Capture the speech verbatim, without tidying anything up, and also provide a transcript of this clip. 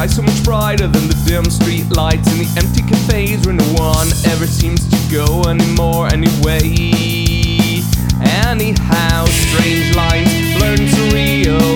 sky so much brighter than the dim street lights in the empty cafes where no one ever seems to go anymore anyway. Anyhow, strange lines blurred and surreal,